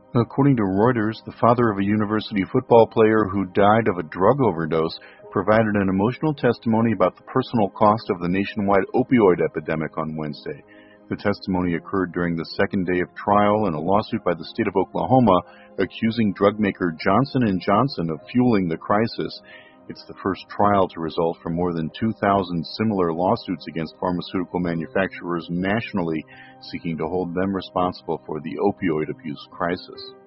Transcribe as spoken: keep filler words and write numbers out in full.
According to Reuters, the father of a university football player who died of a drug overdose provided an emotional testimony about the personal cost of the nationwide opioid epidemic on Wednesday. The testimony occurred during the second day of trial in a lawsuit by the state of Oklahoma accusing drug maker Johnson and Johnson of fueling the crisis. It's the first trial to result from more than two thousand similar lawsuits against pharmaceutical manufacturers nationally, seeking to hold them responsible for the opioid abuse crisis.